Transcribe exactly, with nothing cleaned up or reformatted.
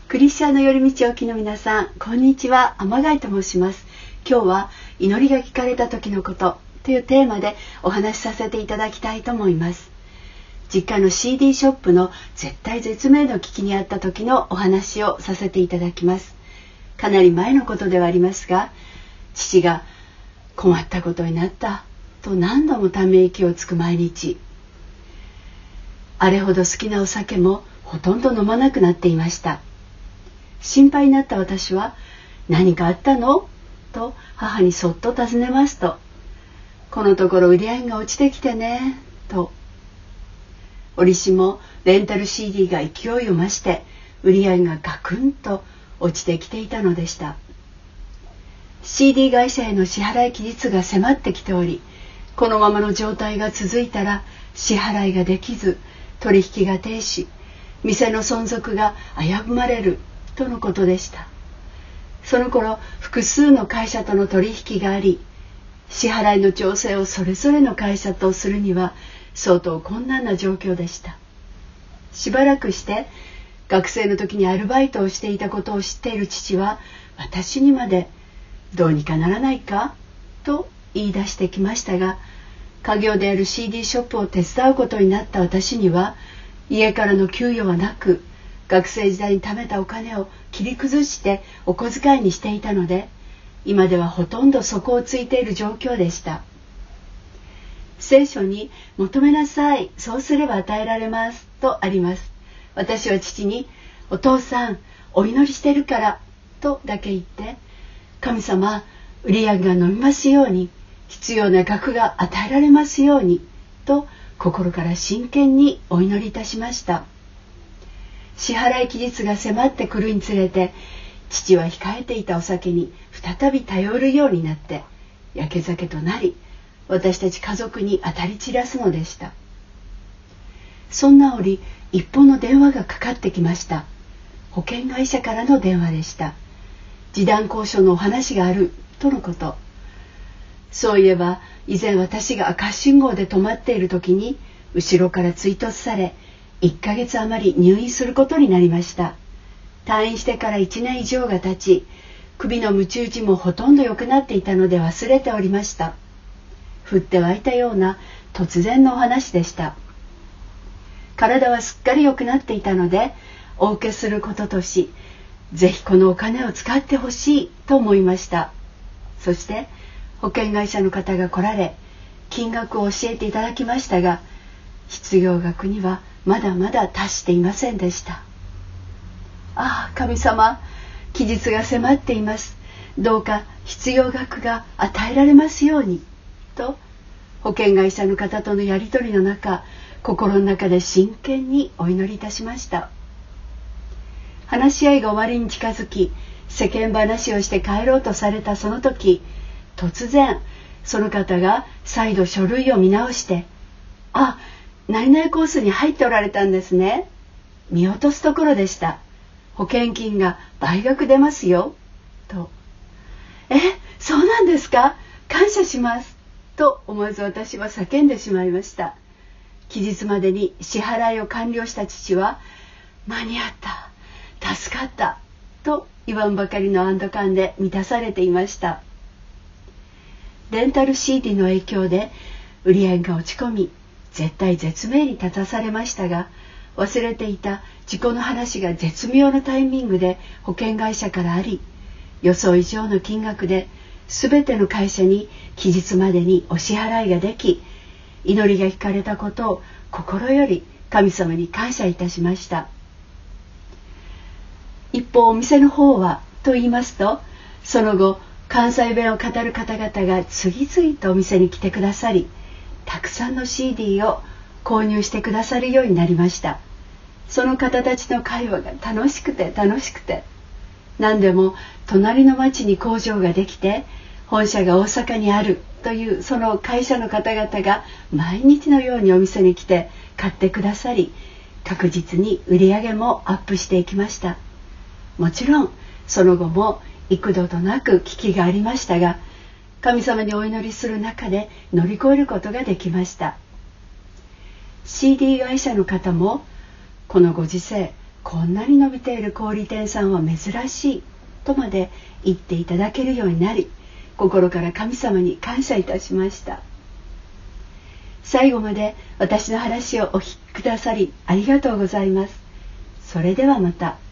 クリスチャンの寄り道をきの皆さん、こんにちは。天貝と申します。今日は祈りが聞かれた時のことというテーマでお話しさせていただきたいと思います。実家の シーディー ショップの絶体絶命の危機にあった時のお話をさせていただきます。かなり前のことではありますが、父が困ったことになったと何度もため息をつく毎日。あれほど好きなお酒もほとんど飲まなくなっていました。心配になった私は、何かあったのと母にそっと尋ねますと、このところ売り上げが落ちてきてねと。折しもレンタル シーディー が勢いを増して売り上げがガクンと落ちてきていたのでした。 シーディー 会社への支払い期日が迫ってきており、このままの状態が続いたら支払いができず取引が停止、店の存続が危ぶまれるとのことでした。その頃複数の会社との取引があり、支払いの調整をそれぞれの会社とするには相当困難な状況でした。しばらくして学生の時にアルバイトをしていたことを知っている父は私にまでどうにかならないかと言い出してきましたが、家業である シーディー ショップを手伝うことになった私には家からの給与はなく、学生時代に貯めたお金を切り崩してお小遣いにしていたので、今ではほとんど底をついている状況でした。聖書に求めなさい、そうすれば与えられますとあります。私は父に、お父さんお祈りしてるからとだけ言って、神様売り上げが伸びますように、必要な額が与えられますようにと心から真剣にお祈りいたしました。支払い期日が迫ってくるにつれて、父は控えていたお酒に再び頼るようになってやけ酒となり、私たち家族に当たり散らすのでした。そんな折、一本の電話がかかってきました。保険会社からの電話でした。示談交渉のお話があるとのこと。そういえば以前私が赤信号で止まっている時に後ろから追突され、いっかげつ余り入院することになりました。退院してからいちねん以上が経ち、首のムチ打ちもほとんど良くなっていたので忘れておりました。降って湧いたような突然のお話でした。体はすっかり良くなっていたので、お受けすることとし、ぜひこのお金を使ってほしいと思いました。そして保険会社の方が来られ、金額を教えていただきましたが、必要額にはまだまだ達していませんでした。ああ、神様、期日が迫っています。どうか必要額が与えられますようにと、保険会社の方とのやり取りの中、心の中で真剣にお祈りいたしました。話し合いが終わりに近づき、世間話をして帰ろうとされたその時、突然その方が再度書類を見直して、あ、何々コースに入っておられたんですね。見落とすところでした。保険金が倍額出ますよと。え、そうなんですか、感謝しますと思わず私は叫んでしまいました。期日までに支払いを完了した父は、間に合った、助かったと言わんばかりの安堵感で満たされていました。レンタル シーディー の影響で売り上げが落ち込み、絶体絶命に立たされましたが、忘れていた事故の話が絶妙なタイミングで保険会社からあり、予想以上の金額で全ての会社に期日までにお支払いができ、祈りが聞かれたことを心より神様に感謝いたしました。一方お店の方はと言いますと、その後関西弁を語る方々が次々とお店に来てくださり、たくさんの シーディー を購入してくださるようになりました。その方たちの会話が楽しくて楽しくて、何でも隣の町に工場ができて本社が大阪にあるというその会社の方々が毎日のようにお店に来て買ってくださり、確実に売り上げもアップしていきました。もちろんその後も幾度となく危機がありましたが、神様にお祈りする中で乗り越えることができました。シーディー 会社の方もこのご時世こんなに伸びている小売店さんは珍しいとまで言っていただけるようになり、心から神様に感謝いたしました。最後まで私の話をお聞きくださりありがとうございます。それではまた。